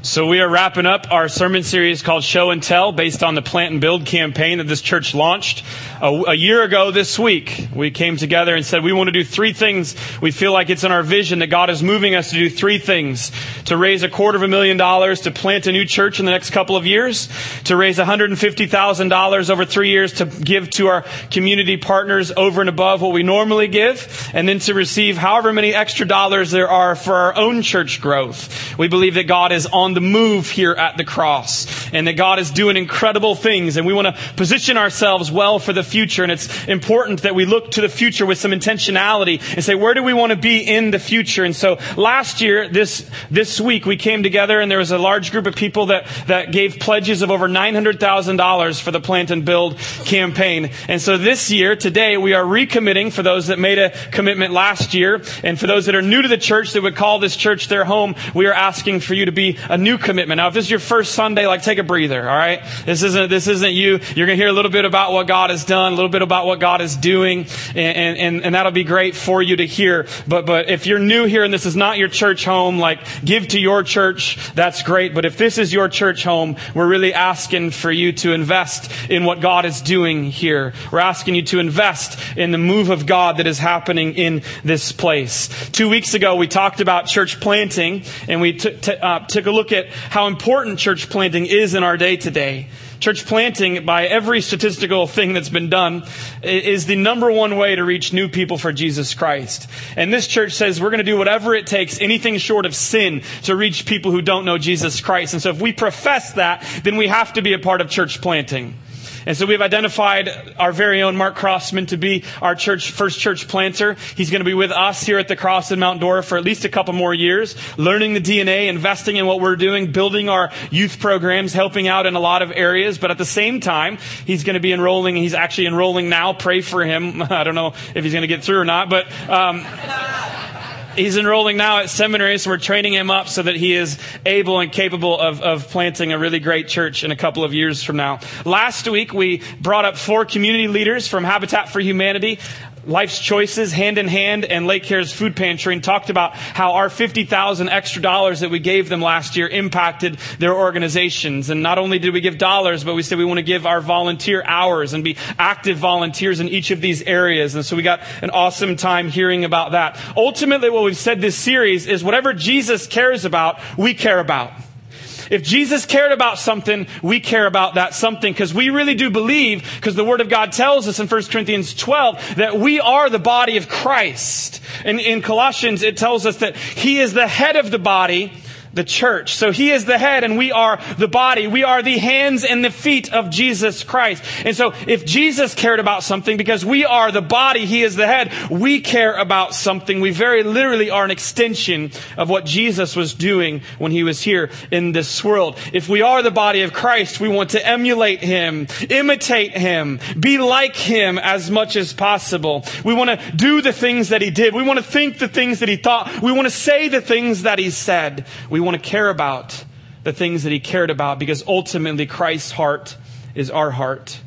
So we are wrapping up our sermon series called Show and Tell, based on the Plant and Build campaign that this church launched a year ago this week. We came together and said we want to do three things. We feel like it's in our vision that God is moving us to do three things: to raise $250,000 to plant a new church in the next couple of years, to raise $150,000 over 3 years to give to our community partners over and above what we normally give, and then to receive however many extra dollars there are for our own church growth. We believe that God is on the move here at the Cross, and that God is doing incredible things, and we want to position ourselves well for the future. And it's important that we look to the future with some intentionality and say, where do we want to be in the future? And so last year, this week, we came together, and there was a large group of people that gave pledges of over $900,000 for the Plant and Build campaign. And so this year, today, we are recommitting for those that made a commitment last year, and for those that are new to the church that would call this church their home, we are asking for you to be a new commitment. Now, if this is your first Sunday, take a breather, all right? This isn't you. You're going to hear a little bit about what God has done, a little bit about what God is doing, and that'll be great for you to hear. But if you're new here and this is not your church home, give to your church, that's great. But if this is your church home, we're really asking for you to invest in what God is doing here. We're asking you to invest in the move of God that is happening in this place. 2 weeks ago, we talked about church planting, and we took a look at how important church planting is in our day today. Church planting, by every statistical thing that's been done, is the number one way to reach new people for Jesus Christ. And this church says we're going to do whatever it takes, anything short of sin, to reach people who don't know Jesus Christ. And so if we profess that, then we have to be a part of church planting. And so we've identified our very own Mark Crossman to be our first church planter. He's going to be with us here at the Cross in Mount Dora for at least a couple more years, learning the DNA, investing in what we're doing, building our youth programs, helping out in a lot of areas. But at the same time, he's going to be enrolling. He's actually enrolling now. Pray for him. I don't know if he's going to get through or not, but he's enrolling now at seminary, so we're training him up so that he is able and capable of planting a really great church in a couple of years from now. Last week, we brought up 4 community leaders from Habitat for Humanity, Life's Choices, Hand in Hand, and Lake Cares Food Pantry, and talked about how our $50,000 extra dollars that we gave them last year impacted their organizations. And not only did we give dollars, but we said we want to give our volunteer hours and be active volunteers in each of these areas. And so we got an awesome time hearing about that. Ultimately, what we've said this series is whatever Jesus cares about, we care about. If Jesus cared about something, we care about that something, because we really do believe, because the Word of God tells us in 1 Corinthians 12 that we are the body of Christ. And in Colossians, it tells us that He is the head of the body, the church. So He is the head and we are the body. We are the hands and the feet of Jesus Christ. And so if Jesus cared about something, because we are the body, He is the head, we care about something. We very literally are an extension of what Jesus was doing when He was here in this world. If we are the body of Christ, we want to emulate Him, imitate Him, be like Him as much as possible. We want to do the things that He did. We want to think the things that He thought. We want to say the things that He said. We want to care about the things that He cared about, because ultimately Christ's heart is our heart.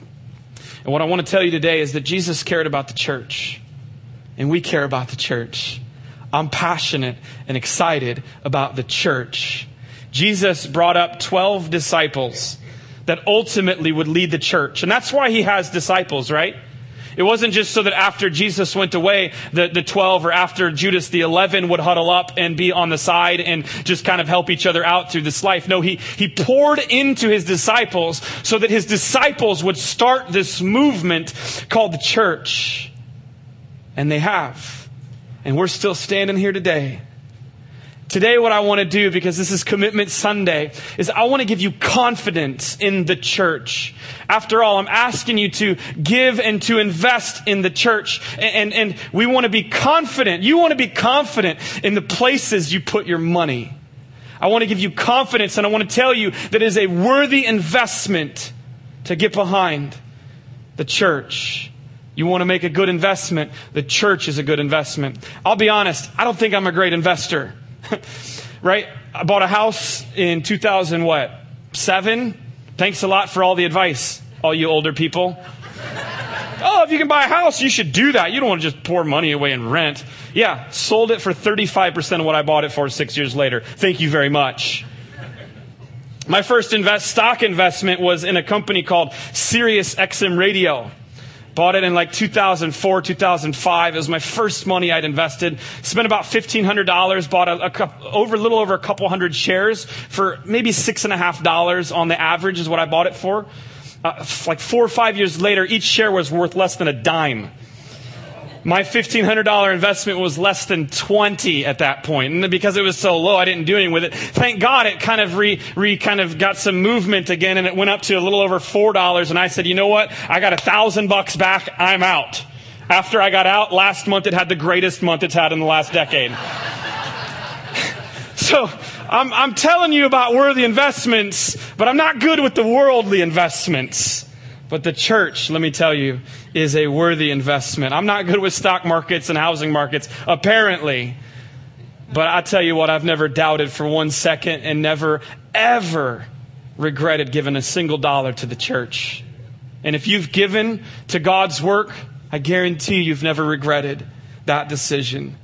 And what I want to tell you today is that Jesus cared about the church, and we care about the church. I'm passionate and excited about the church. Jesus brought up 12 disciples that ultimately would lead the church. And that's why He has disciples, right? It wasn't just so that after Jesus went away, the 12 or after Judas, the 11 would huddle up and be on the side and just kind of help each other out through this life. No, he poured into His disciples so that His disciples would start this movement called the church. And they have. And we're still standing here today. Today, what I want to do, because this is Commitment Sunday, is I want to give you confidence in the church. After all, I'm asking you to give and to invest in the church. And we want to be confident. You want to be confident in the places you put your money. I want to give you confidence, and I want to tell you that it is a worthy investment to get behind the church. You want to make a good investment, the church is a good investment. I'll be honest, I don't think I'm a great investor. Right? I bought a house in 2007. Thanks a lot for all the advice, all you older people. Oh, if you can buy a house, you should do that. You don't want to just pour money away in rent. Yeah, sold it for 35% of what I bought it for 6 years later. Thank you very much. My first stock investment was in a company called Sirius XM Radio. Bought it in like 2004, 2005. It was my first money I'd invested. Spent about $1,500. Bought a little over a couple hundred shares for maybe $6.50 on the average is what I bought it for. Like 4 or 5 years later, each share was worth less than a dime. My $1,500 investment was less than 20 at that point. And because it was so low, I didn't do anything with it. Thank God it kind of got some movement again, and it went up to a little over $4. And I said, you know what? I got $1,000 back. I'm out. After I got out, last month it had the greatest month it's had in the last decade. So I'm telling you about worthy investments, but I'm not good with the worldly investments. But the church, let me tell you, is a worthy investment. I'm not good with stock markets and housing markets, apparently. But I tell you what, I've never doubted for 1 second and never, ever regretted giving a single dollar to the church. And if you've given to God's work, I guarantee you've never regretted that decision.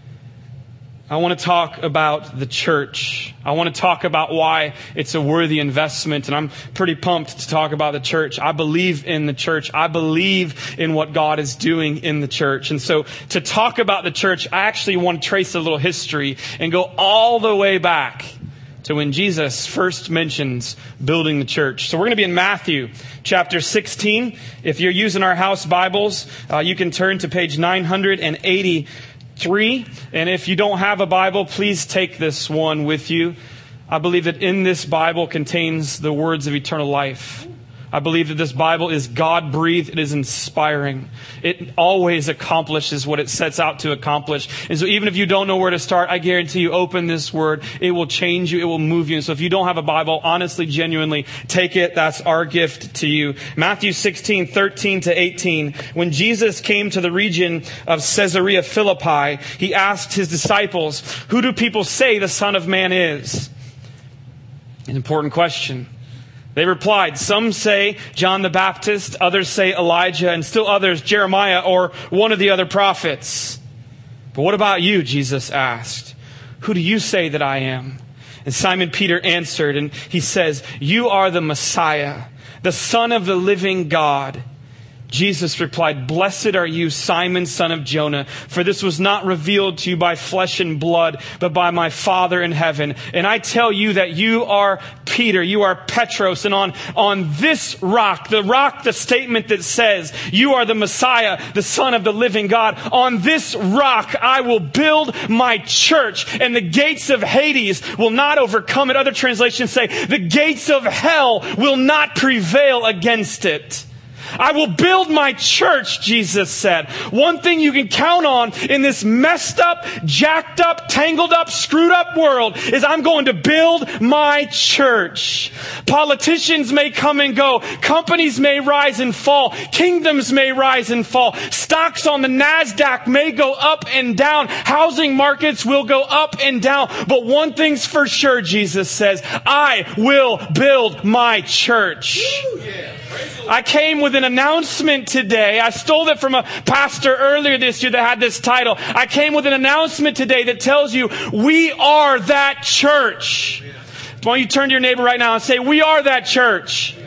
I want to talk about the church. I want to talk about why it's a worthy investment. And I'm pretty pumped to talk about the church. I believe in the church. I believe in what God is doing in the church. And so to talk about the church, I actually want to trace a little history and go all the way back to when Jesus first mentions building the church. So we're going to be in Matthew chapter 16. If you're using our house Bibles, you can turn to page 983. And if you don't have a Bible, please take this one with you. I believe that in this Bible contains the words of eternal life. I believe that this Bible is God-breathed. It is inspiring. It always accomplishes what it sets out to accomplish. And so even if you don't know where to start, I guarantee you, open this word. It will change you. It will move you. And so if you don't have a Bible, honestly, genuinely, take it. That's our gift to you. Matthew 16, 13 to 18. When Jesus came to the region of Caesarea Philippi, he asked his disciples, "Who do people say the Son of Man is?" An important question. They replied, "Some say John the Baptist, others say Elijah, and still others Jeremiah or one of the other prophets." "But what about you?" Jesus asked. "Who do you say that I am?" And Simon Peter answered, and he says, "You are the Messiah, the Son of the living God." Jesus replied, "Blessed are you, Simon, son of Jonah, for this was not revealed to you by flesh and blood, but by my Father in heaven. And I tell you that you are Peter, you are Petros, and on this rock, the statement that says, you are the Messiah, the Son of the living God, on this rock I will build my church, and the gates of Hades will not overcome it." Other translations say, the gates of hell will not prevail against it. I will build my church, Jesus said. One thing you can count on in this messed up, jacked up, tangled up, screwed up world is I'm going to build my church. Politicians may come and go. Companies may rise and fall. Kingdoms may rise and fall. Stocks on the NASDAQ may go up and down. Housing markets will go up and down. But one thing's for sure, Jesus says, I will build my church. I came with an announcement today. I stole it from a pastor earlier this year that had this title. I came with an announcement today that tells you we are that church. Why don't you turn to your neighbor right now and say, we are that church.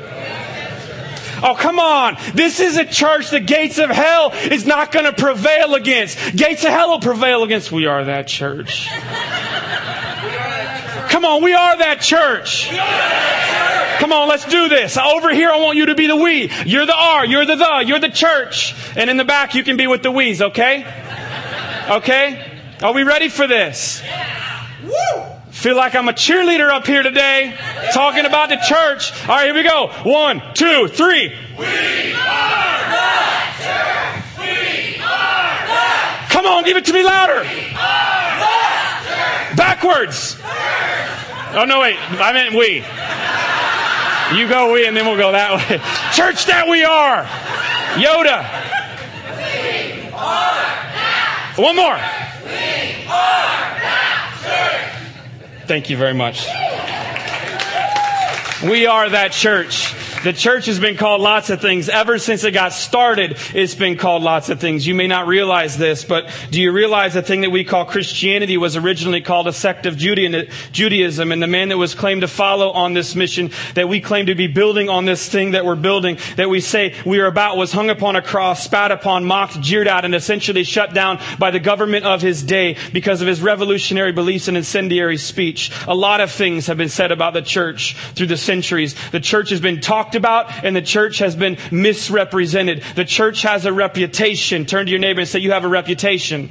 Oh, come on. This is a church the gates of hell is not going to prevail against. Gates of hell will prevail against. We are that church. Come on, we are that church. Come on, let's do this. Over here, I want you to be the we. You're the R, you're the, you're the church. And in the back, you can be with the we's, okay? Okay? Are we ready for this? Feel like I'm a cheerleader up here today, talking about the church. All right, here we go. 1, 2, 3. We are that church. We are that. Come on, give it to me louder. We are that church. Backwards. Oh, no, wait. I meant we. You go we, and then we'll go that way. Church that we are. Yoda. We are that. One more. We are that church. Thank you very much. We are that church. The church has been called lots of things. Ever since it got started, it's been called lots of things. You may not realize this, but do you realize the thing that we call Christianity was originally called a sect of Judaism? And the man that was claimed to follow on this mission, that we claim to be building on this thing that we're building, that we say we are about, was hung upon a cross, spat upon, mocked, jeered at, and essentially shut down by the government of his day because of his revolutionary beliefs and incendiary speech. A lot of things have been said about the church through the centuries. The church has been talked about, and the church has been misrepresented. The church has a reputation. Turn to your neighbor and say, you have a reputation.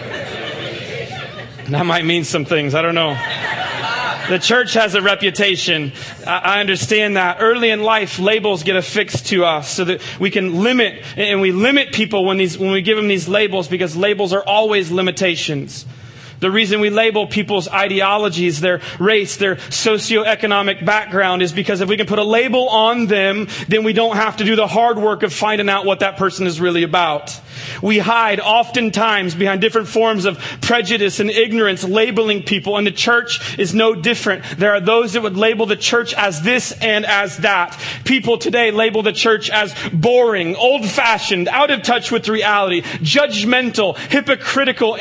That might mean some things. I don't know. The church has a reputation. I understand that. Early in life, labels get affixed to us so that we can limit, and we limit people when we give them these labels, because labels are always limitations. The reason we label people's ideologies, their race, their socioeconomic background is because if we can put a label on them, then we don't have to do the hard work of finding out what that person is really about. We hide oftentimes behind different forms of prejudice and ignorance, labeling people, and the church is no different. There are those that would label the church as this and as that. People today label the church as boring, old-fashioned, out of touch with reality, judgmental, hypocritical,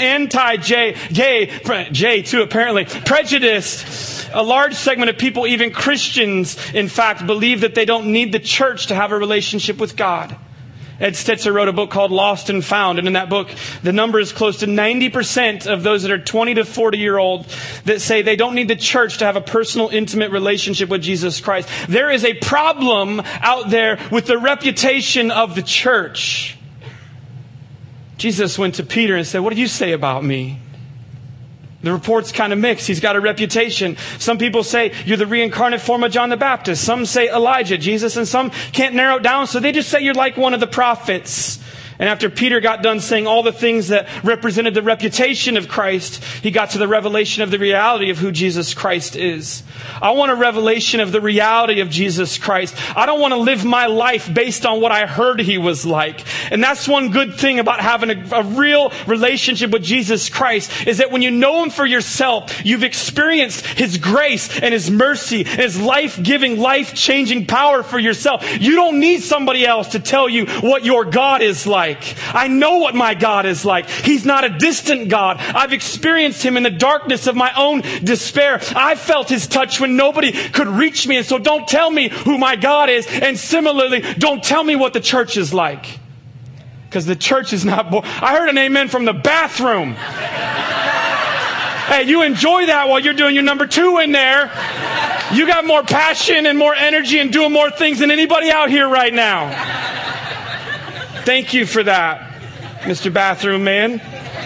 J too, apparently, prejudiced. A large segment of people, even Christians, in fact, believe that they don't need the church to have a relationship with God. Ed Stetzer wrote a book called Lost and Found. And in that book, the number is close to 90% of those that are 20 to 40-year-old that say they don't need the church to have a personal, intimate relationship with Jesus Christ. There is a problem out there with the reputation of the church. Jesus went to Peter and said, "What do you say about me?" The report's kind of mixed. He's got a reputation. Some people say you're the reincarnate form of John the Baptist. Some say Elijah, Jesus, and some can't narrow it down, so they just say you're like one of the prophets. And after Peter got done saying all the things that represented the reputation of Christ, he got to the revelation of the reality of who Jesus Christ is. I want a revelation of the reality of Jesus Christ. I don't want to live my life based on what I heard he was like. And that's one good thing about having a real relationship with Jesus Christ, is that when you know him for yourself, you've experienced his grace and his mercy and his life-giving, life-changing power for yourself. You don't need somebody else to tell you what your God is like. I know what my God is like. He's not a distant God. I've experienced him in the darkness of my own despair. I felt his touch when nobody could reach me. And so don't tell me who my God is. And similarly, don't tell me what the church is like. Because the church is not boring. I heard an amen from the bathroom. Hey, you enjoy that while you're doing your number 2 in there. You got more passion and more energy and doing more things than anybody out here right now. Thank you for that, Mr. Bathroom Man.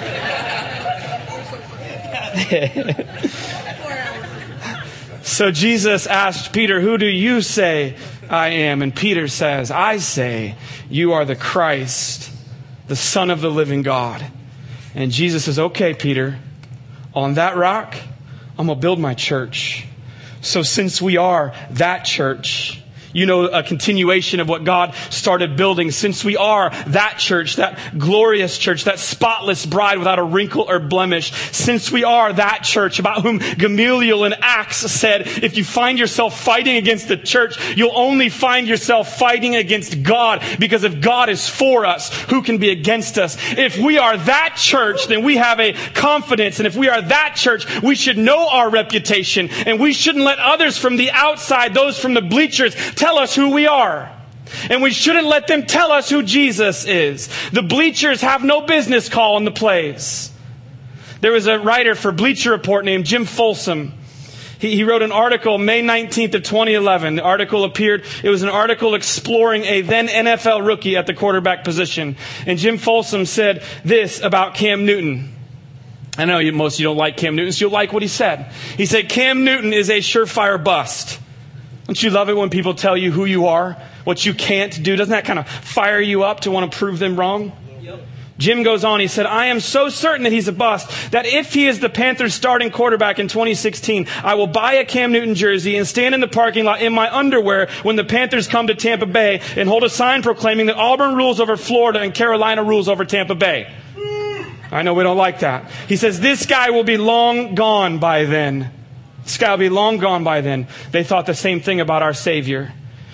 So Jesus asked Peter, "Who do you say I am?" And Peter says, "I say you are the Christ, the Son of the living God." And Jesus says, "Okay, Peter, on that rock, I'm going to build my church." So since we are that church, you know, a continuation of what God started building. Since we are that church, that glorious church, that spotless bride without a wrinkle or blemish. Since we are that church about whom Gamaliel in Acts said, if you find yourself fighting against the church, you'll only find yourself fighting against God. Because if God is for us, who can be against us? If we are that church, then we have a confidence. And if we are that church, we should know our reputation. And we shouldn't let others from the outside, those from the bleachers, tell us who we are. And we shouldn't let them tell us who Jesus is. The bleachers have no business calling the plays. There was a writer for Bleacher Report named Jim Folsom. He wrote an article May 19th of 2011. The article appeared. It was an article exploring a then NFL rookie at the quarterback position. And Jim Folsom said this about Cam Newton. I know most of you don't like Cam Newton, so you'll like what he said. He said, "Cam Newton is a surefire bust." Don't you love it when people tell you who you are, what you can't do? Doesn't that kind of fire you up to want to prove them wrong? Yep. Jim goes on, he said, "I am so certain that he's a bust that if he is the Panthers' starting quarterback in 2016, I will buy a Cam Newton jersey and stand in the parking lot in my underwear when the Panthers come to Tampa Bay and hold a sign proclaiming that Auburn rules over Florida and Carolina rules over Tampa Bay." I know we don't like that. He says, "This guy will be long gone by then." This guy will be long gone by then. They thought the same thing about our Savior.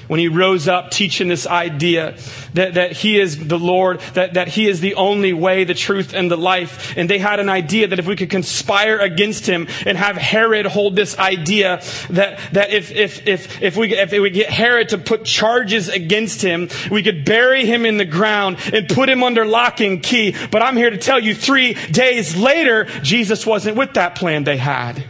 when he rose up teaching this idea that he is the Lord, that he is the only way, the truth, and the life. And they had an idea that if we could conspire against him and have Herod hold this idea that if we get Herod to put charges against him, we could bury him in the ground and put him under lock and key. But I'm here to tell you 3 days later, Jesus wasn't with that plan they had.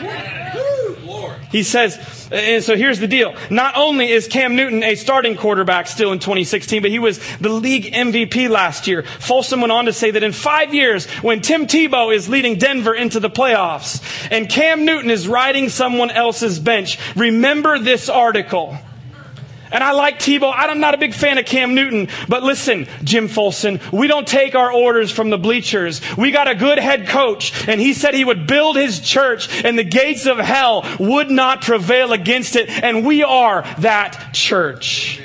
He says, and so here's the deal. Not only is Cam Newton a starting quarterback still in 2016, but he was the league MVP last year. Folsom went on to say that in 5 years, when Tim Tebow is leading Denver into the playoffs and Cam Newton is riding someone else's bench, remember this article. And I like Tebow. I'm not a big fan of Cam Newton. But listen, Jim Folsom, we don't take our orders from the bleachers. We got a good head coach. And he said he would build his church and the gates of hell would not prevail against it. And we are that church.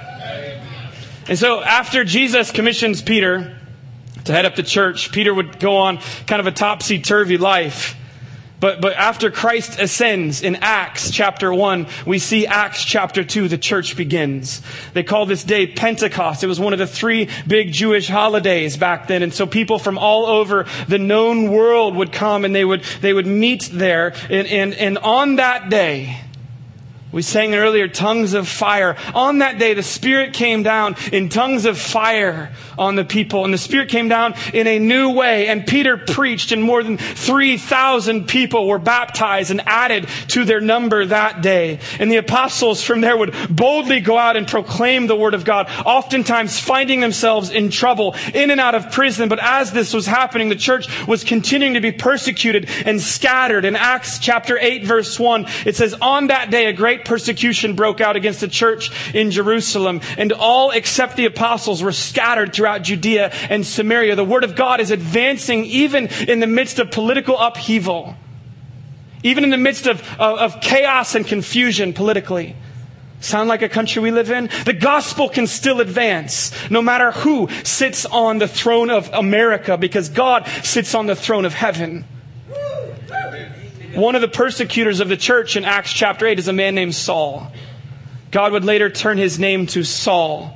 And so after Jesus commissions Peter to head up the church, Peter would go on kind of a topsy-turvy life. But after Christ ascends in Acts chapter 1, we see Acts chapter 2, the church begins. They call this day Pentecost. It was one of the 3 big Jewish holidays back then. And so people from all over the known world would come and they would meet there. And on that day, we sang earlier, tongues of fire. On that day, the Spirit came down in tongues of fire on the people. And the Spirit came down in a new way. And Peter preached, and more than 3,000 people were baptized and added to their number that day. And the apostles from there would boldly go out and proclaim the Word of God, oftentimes finding themselves in trouble, in and out of prison. But as this was happening, the church was continuing to be persecuted and scattered. In Acts chapter 8, verse 1, it says, on that day, a great persecution broke out against the church in Jerusalem, and all except the apostles were scattered throughout Judea and Samaria. The word of God is advancing even in the midst of political upheaval, even in the midst of chaos and confusion politically. Sound like a country we live in? The gospel can still advance no matter who sits on the throne of America, because God sits on the throne of heaven. One of the persecutors of the church in Acts chapter 8 is a man named Saul. God would later turn his name to Saul.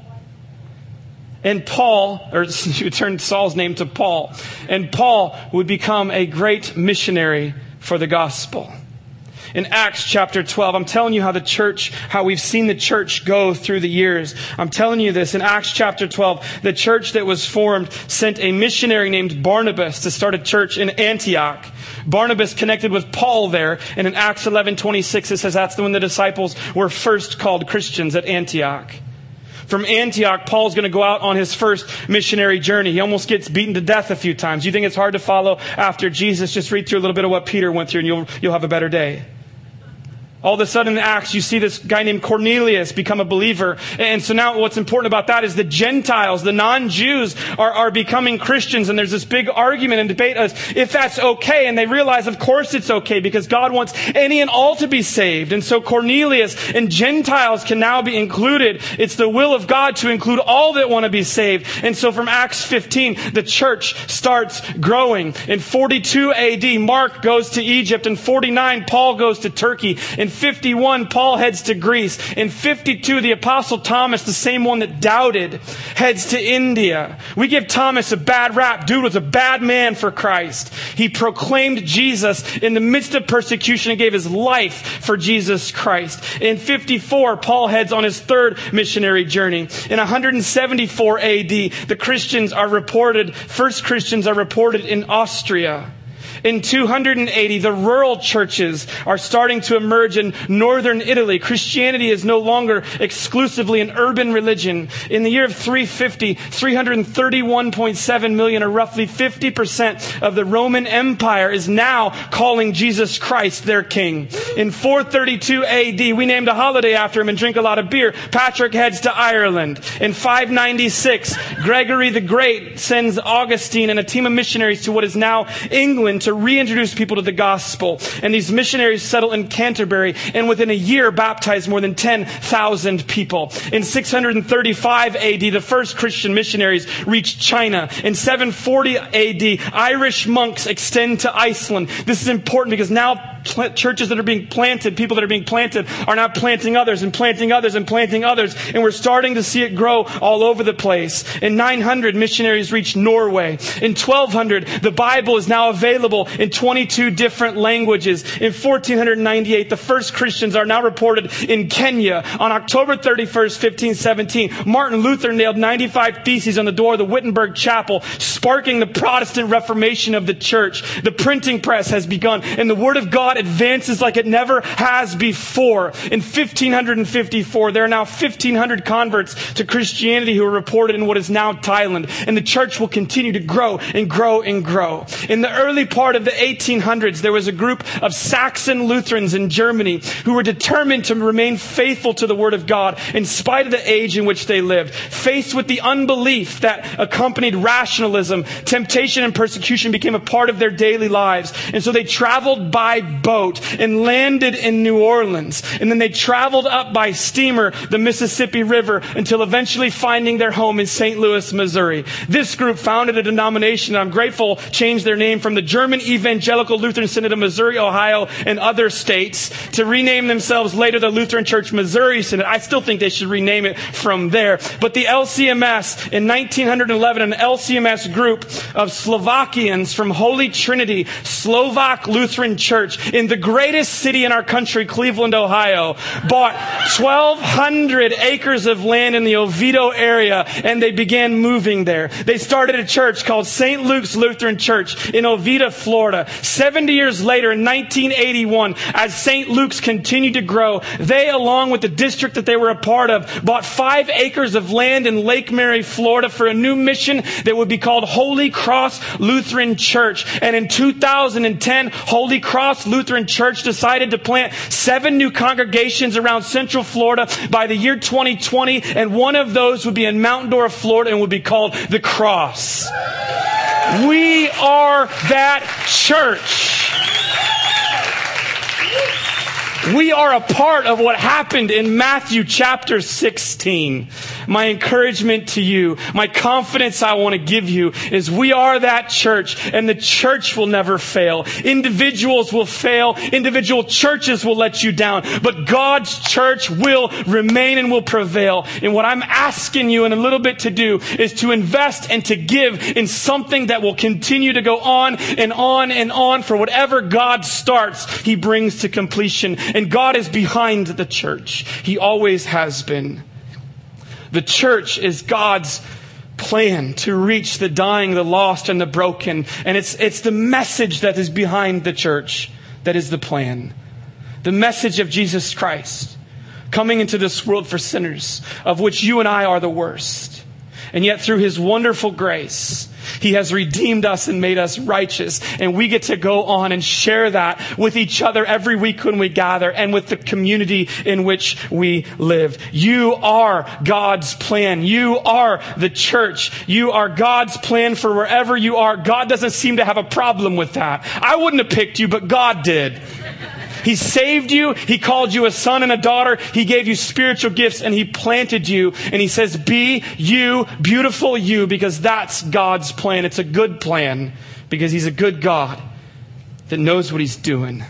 And Paul, or he would turn Saul's name to Paul. And Paul would become a great missionary for the gospel. In Acts chapter 12, I'm telling you how we've seen the church go through the years. I'm telling you this. In Acts chapter 12, the church that was formed sent a missionary named Barnabas to start a church in Antioch. Barnabas connected with Paul there. And in Acts 11:26, it says that's when the disciples were first called Christians at Antioch. From Antioch, Paul's going to go out on his first missionary journey. He almost gets beaten to death a few times. You think it's hard to follow after Jesus? Just read through a little bit of what Peter went through and you'll have a better day. All of a sudden in Acts, you see this guy named Cornelius become a believer. And so now what's important about that is the Gentiles, the non-Jews, are becoming Christians. And there's this big argument and debate as if that's okay. And they realize, of course it's okay, because God wants any and all to be saved. And so Cornelius and Gentiles can now be included. It's the will of God to include all that want to be saved. And so from Acts 15, the church starts growing. In 42 AD, Mark goes to Egypt. In 49, Paul goes to Turkey. In 51, Paul heads to Greece. In 52, the Apostle Thomas, the same one that doubted, heads to India. We give Thomas a bad rap. Dude was a bad man for Christ. He proclaimed Jesus in the midst of persecution and gave his life for Jesus Christ. In 54, Paul heads on his third missionary journey. In 174 AD, the first Christians are reported in Austria. In 280, the rural churches are starting to emerge in northern Italy. Christianity is no longer exclusively an urban religion. In the year of 350, 331.7 million, or roughly 50% of the Roman Empire, is now calling Jesus Christ their king. In 432 AD, we named a holiday after him and drink a lot of beer. Patrick heads to Ireland. In 596, Gregory the Great sends Augustine and a team of missionaries to what is now England to reintroduce people to the gospel. And these missionaries settle in Canterbury and within a year baptize more than 10,000 people. In 635 AD, the first Christian missionaries reach China. In 740 AD, Irish monks extend to Iceland. This is important because now churches that are being planted, people that are being planted are now planting others and planting others and planting others. And we're starting to see it grow all over the place. In 900, missionaries reached Norway. In 1200, the Bible is now available in 22 different languages. In 1498, the first Christians are now reported in Kenya. On October 31st, 1517, Martin Luther nailed 95 theses on the door of the Wittenberg Chapel, sparking the Protestant Reformation of the church. The printing press has begun, and the Word of God advances like it never has before. In 1554, there are now 1,500 converts to Christianity who are reported in what is now Thailand, and the church will continue to grow and grow and grow. In the early part of the 1800s, there was a group of Saxon Lutherans in Germany who were determined to remain faithful to the Word of God in spite of the age in which they lived. Faced with the unbelief that accompanied rationalism, temptation and persecution became a part of their daily lives. And so they traveled by boat and landed in New Orleans. And then they traveled up by steamer the Mississippi River until eventually finding their home in St. Louis, Missouri. This group founded a denomination, I'm grateful, changed their name from the German Evangelical Lutheran Synod of Missouri, Ohio, and other states to rename themselves later the Lutheran Church Missouri Synod. I still think they should rename it from there. But the LCMS in 1911, an LCMS group of Slovakians from Holy Trinity Slovak Lutheran Church in the greatest city in our country, Cleveland, Ohio, bought 1,200 acres of land in the Oviedo area, and they began moving there. They started a church called St. Luke's Lutheran Church in Oviedo, Florida. 70 years later, in 1981, as St. Luke's continued to grow, they, along with the district that they were a part of, bought 5 acres of land in Lake Mary, Florida for a new mission that would be called Holy Cross Lutheran Church. And in 2010, Holy Cross Lutheran Church decided to plant 7 new congregations around Central Florida by the year 2020, and one of those would be in Mount Dora, Florida, and would be called The Cross. We are that church. We are a part of what happened in Matthew chapter 16. My encouragement to you, my confidence I want to give you is we are that church, and the church will never fail. Individuals will fail. Individual churches will let you down. But God's church will remain and will prevail. And what I'm asking you in a little bit to do is to invest and to give in something that will continue to go on and on and on, for whatever God starts, He brings to completion. And God is behind the church. He always has been. The church is God's plan to reach the dying, the lost, and the broken. And it's the message that is behind the church that is the plan. The message of Jesus Christ coming into this world for sinners, of which you and I are the worst. And yet through His wonderful grace, He has redeemed us and made us righteous. And we get to go on and share that with each other every week when we gather, and with the community in which we live. You are God's plan. You are the church. You are God's plan for wherever you are. God doesn't seem to have a problem with that. I wouldn't have picked you, but God did. He saved you. He called you a son and a daughter. He gave you spiritual gifts, and He planted you. And He says, be you, beautiful you, because that's God's plan. It's a good plan because He's a good God that knows what He's doing.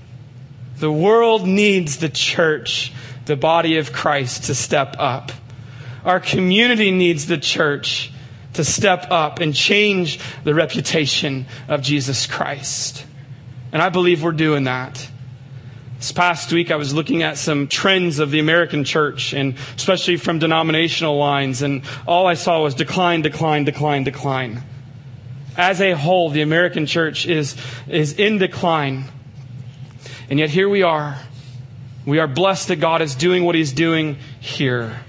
The world needs the church, the body of Christ, to step up. Our community needs the church to step up and change the reputation of Jesus Christ. And I believe we're doing that. This past week, I was looking at some trends of the American church, and especially from denominational lines, and all I saw was decline, decline, decline, decline. As a whole, the American church is in decline. And yet here we are. We are blessed that God is doing what He's doing here.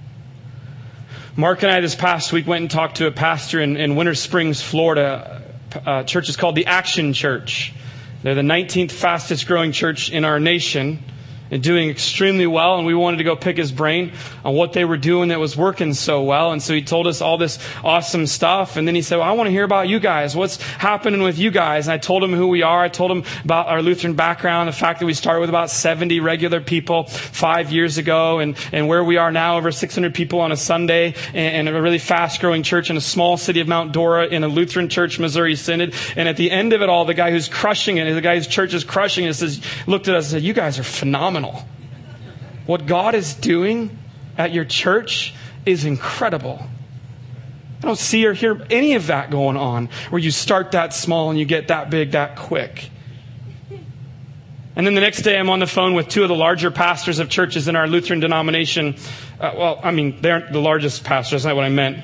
Mark and I this past week went and talked to a pastor in Winter Springs, Florida. Church is called the Action Church. They're the 19th fastest growing church in our nation. and doing extremely well, and we wanted to go pick his brain on what they were doing that was working so well. And so he told us all this awesome stuff, and then he said, well, I want to hear about you guys. What's happening with you guys? And I told him who we are. I told him about our Lutheran background, the fact that we started with about 70 regular people 5 years ago, and where we are now, over 600 people on a Sunday, and a really fast-growing church in a small city of Mount Dora in a Lutheran church, Missouri Synod. And at the end of it all, the guy who's crushing it, the guy whose church is crushing it, looked at us and said, you guys are phenomenal. What God is doing at your church is incredible. I don't see or hear any of that going on where you start that small and you get that big that quick. And then the next day I'm on the phone with two of the larger pastors of churches in our Lutheran denomination. They aren't the largest pastors, that's not what I meant.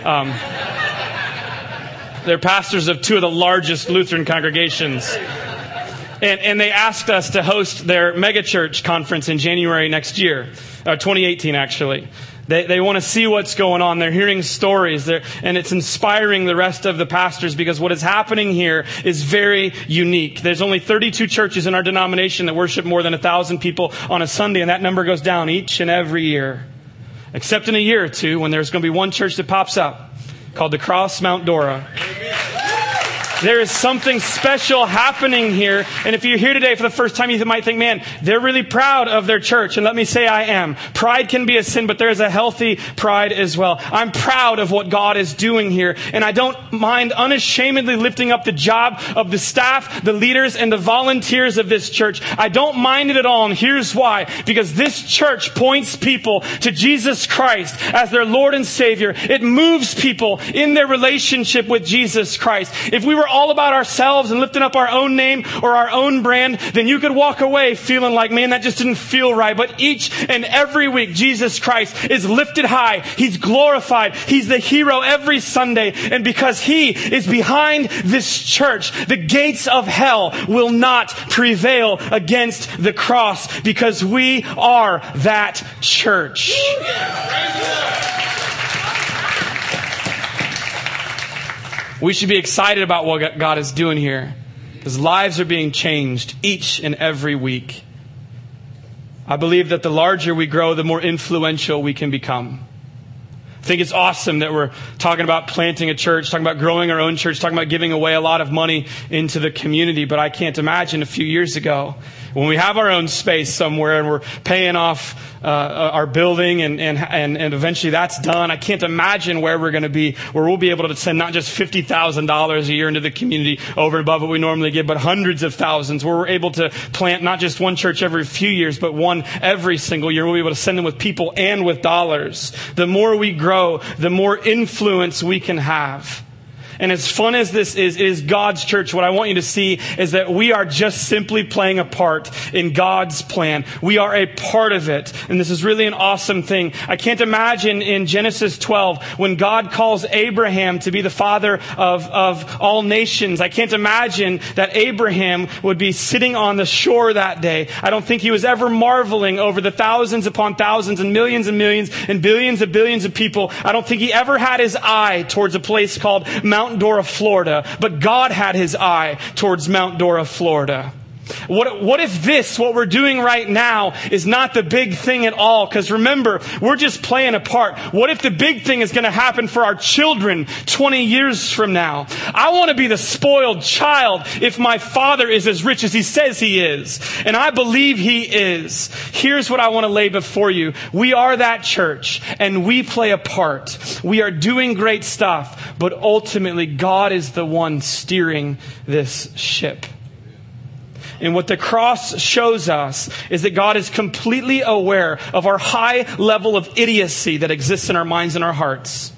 They're pastors of two of the largest Lutheran congregations. And they asked us to host their megachurch conference in January next year, 2018 actually. They want to see what's going on. They're hearing stories, and it's inspiring the rest of the pastors, because what is happening here is very unique. There's only 32 churches in our denomination that worship more than 1,000 people on a Sunday, and that number goes down each and every year. Except in a year or two when there's going to be one church that pops up called the Cross Mount Dora. There is something special happening here. And if you're here today for the first time, you might think, man, they're really proud of their church. And let me say I am. Pride can be a sin, but there is a healthy pride as well. I'm proud of what God is doing here. And I don't mind unashamedly lifting up the job of the staff, the leaders, and the volunteers of this church. I don't mind it at all. And here's why. Because this church points people to Jesus Christ as their Lord and Savior. It moves people in their relationship with Jesus Christ. If we were all about ourselves and lifting up our own name or our own brand, then you could walk away feeling like, man, that just didn't feel right. But each and every week, Jesus Christ is lifted high. He's glorified. He's the hero every Sunday. And because He is behind this church, the gates of hell will not prevail against the cross, because we are that church. We should be excited about what God is doing here, because lives are being changed each and every week. I believe that the larger we grow, the more influential we can become. I think it's awesome that we're talking about planting a church, talking about growing our own church, talking about giving away a lot of money into the community. But I can't imagine a few years ago when we have our own space somewhere and we're paying off our building and eventually that's done. I can't imagine where we're going to be, where we'll be able to send not just $50,000 a year into the community over and above what we normally give, but hundreds of thousands, where we're able to plant not just one church every few years, but one every single year. We'll be able to send them with people and with dollars. The more we grow, the more influence we can have. And as fun as this is, it is God's church. What I want you to see is that we are just simply playing a part in God's plan. We are a part of it. And this is really an awesome thing. I can't imagine in Genesis 12, when God calls Abraham to be the father of all nations, I can't imagine that Abraham would be sitting on the shore that day. I don't think he was ever marveling over the thousands upon thousands and millions and billions of billions of people. I don't think he ever had his eye towards a place called Mount Dora, Florida, but God had His eye towards Mount Dora, Florida. What if what we're doing right now is not the big thing at all? Because remember, we're just playing a part. What if the big thing is going to happen for our children 20 years from now? I want to be the spoiled child if my Father is as rich as He says He is. And I believe He is. Here's what I want to lay before you. We are that church, and we play a part. We are doing great stuff, but ultimately God is the one steering this ship. And what the cross shows us is that God is completely aware of our high level of idiocy that exists in our minds and our hearts.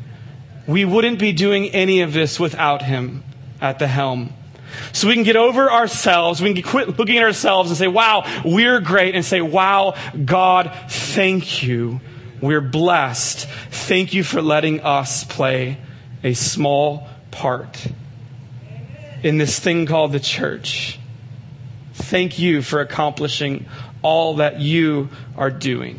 We wouldn't be doing any of this without Him at the helm. So we can get over ourselves. We can quit looking at ourselves and say, wow, we're great. And say, wow, God, thank you. We're blessed. Thank you for letting us play a small part in this thing called the church. Thank you for accomplishing all that you are doing.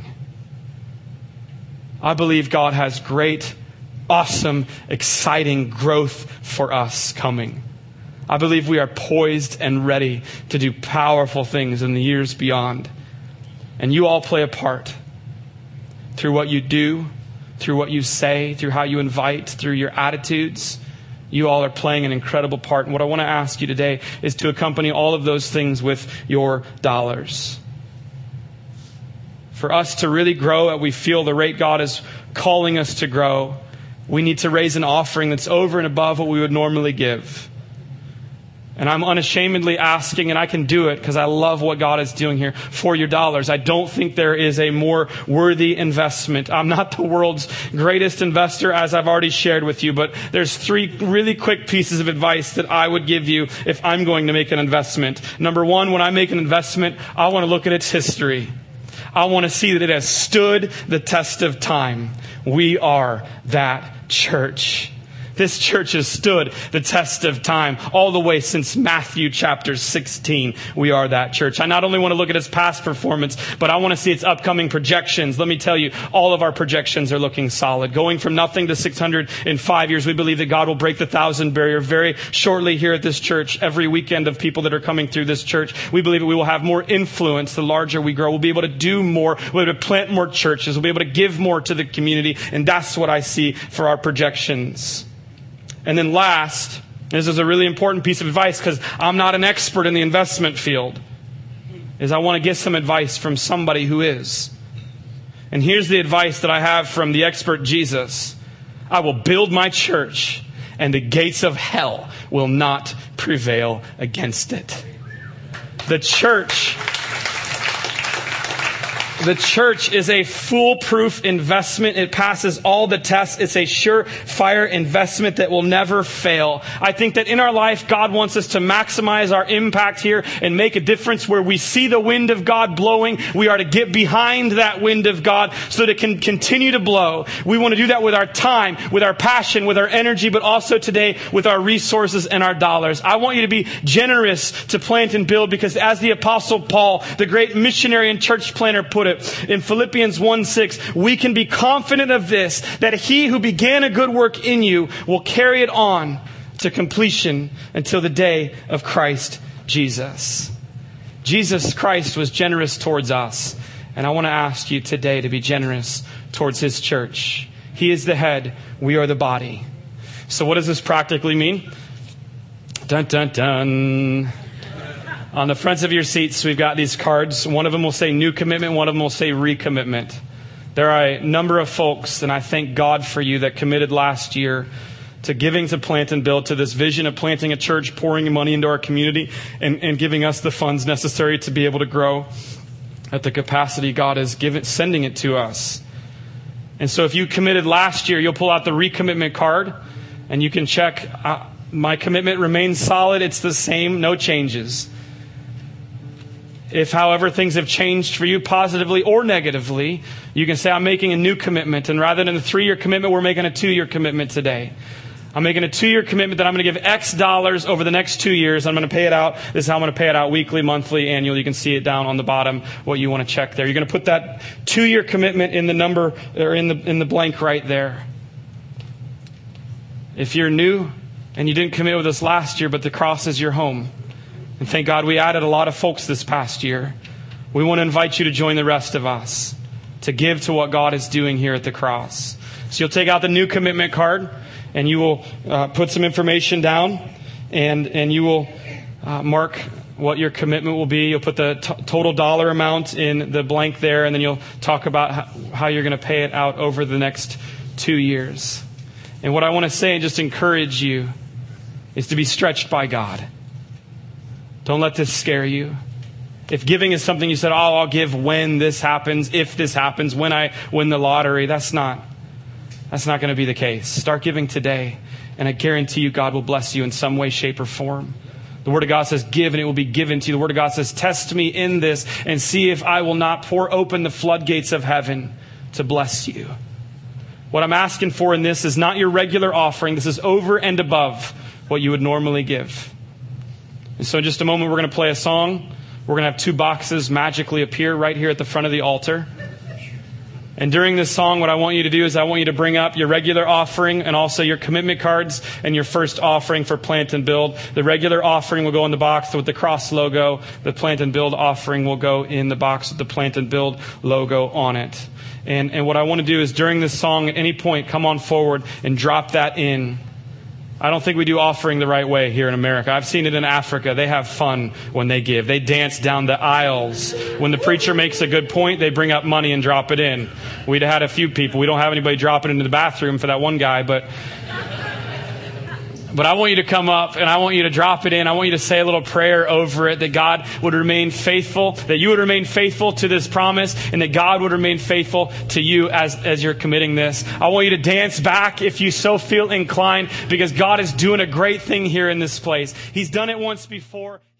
I believe God has great, awesome, exciting growth for us coming. I believe we are poised and ready to do powerful things in the years beyond. And you all play a part through what you do, through what you say, through how you invite, through your attitudes. You all are playing an incredible part. And what I want to ask you today is to accompany all of those things with your dollars. For us to really grow at we feel the rate God is calling us to grow, we need to raise an offering that's over and above what we would normally give. And I'm unashamedly asking, and I can do it because I love what God is doing here, for your dollars. I don't think there is a more worthy investment. I'm not the world's greatest investor, as I've already shared with you, but there's 3 really quick pieces of advice that I would give you if I'm going to make an investment. Number 1, when I make an investment, I want to look at its history. I want to see that it has stood the test of time. We are that church. This church has stood the test of time all the way since Matthew chapter 16. We are that church. I not only want to look at its past performance, but I want to see its upcoming projections. Let me tell you, all of our projections are looking solid. Going from nothing to 600 in 5 years, we believe that God will break the 1,000 barrier very shortly here at this church. Every weekend of people that are coming through this church, we believe that we will have more influence the larger we grow. We'll be able to do more. We'll be able to plant more churches. We'll be able to give more to the community. And that's what I see for our projections. And then last, this is a really important piece of advice because I'm not an expert in the investment field, is I want to get some advice from somebody who is. And here's the advice that I have from the expert Jesus. I will build my church and the gates of hell will not prevail against it. The church is a foolproof investment. It passes all the tests. It's a surefire investment that will never fail. I think that in our life, God wants us to maximize our impact here and make a difference where we see the wind of God blowing. We are to get behind that wind of God so that it can continue to blow. We want to do that with our time, with our passion, with our energy, but also today with our resources and our dollars. I want you to be generous to plant and build because as the Apostle Paul, the great missionary and church planter, put it, in Philippians 1:6, we can be confident of this, that he who began a good work in you will carry it on to completion until the day of Christ Jesus. Jesus Christ was generous towards us. And I want to ask you today to be generous towards his church. He is the head. We are the body. So what does this practically mean? Dun, dun, dun. On the fronts of your seats, we've got these cards. One of them will say new commitment. One of them will say recommitment. There are a number of folks, and I thank God for you, that committed last year to giving to Plant and Build, to this vision of planting a church, pouring money into our community, and giving us the funds necessary to be able to grow at the capacity God is sending it to us. And so if you committed last year, you'll pull out the recommitment card, and you can check, my commitment remains solid. It's the same, no changes. If, however, things have changed for you positively or negatively, you can say, I'm making a new commitment. And rather than a 3-year commitment, we're making a 2-year commitment today. I'm making a 2-year commitment that I'm going to give X dollars over the next 2 years. I'm going to pay it out. This is how I'm going to pay it out: weekly, monthly, annual. You can see it down on the bottom, what you want to check there. You're going to put that 2-year commitment in the number, or in the blank right there. If you're new and you didn't commit with us last year, but the cross is your home, and thank God we added a lot of folks this past year, we want to invite you to join the rest of us to give to what God is doing here at the cross. So you'll take out the new commitment card, and you will put some information down, and you will mark what your commitment will be. You'll put the total dollar amount in the blank there, and then you'll talk about how you're going to pay it out over the next 2 years. And what I want to say and just encourage you is to be stretched by God. Don't let this scare you. If giving is something you said, I'll give when this happens, if this happens, when I win the lottery, that's not going to be the case. Start giving today, and I guarantee you God will bless you in some way, shape, or form. The Word of God says, give and it will be given to you. The Word of God says, test me in this and see if I will not pour open the floodgates of heaven to bless you. What I'm asking for in this is not your regular offering. This is over and above what you would normally give. And so in just a moment, we're going to play a song. We're going to have 2 boxes magically appear right here at the front of the altar. And during this song, what I want you to do is I want you to bring up your regular offering and also your commitment cards and your first offering for Plant and Build. The regular offering will go in the box with the cross logo. The Plant and Build offering will go in the box with the Plant and Build logo on it. And what I want to do is during this song, at any point, come on forward and drop that in. I don't think we do offering the right way here in America. I've seen it in Africa. They have fun when they give. They dance down the aisles. When the preacher makes a good point, they bring up money and drop it in. We'd had a few people. We don't have anybody drop it into the bathroom for that one guy, but I want you to come up and I want you to drop it in. I want you to say a little prayer over it, that God would remain faithful, that you would remain faithful to this promise, and that God would remain faithful to you as you're committing this. I want you to dance back if you so feel inclined, because God is doing a great thing here in this place. He's done it once before.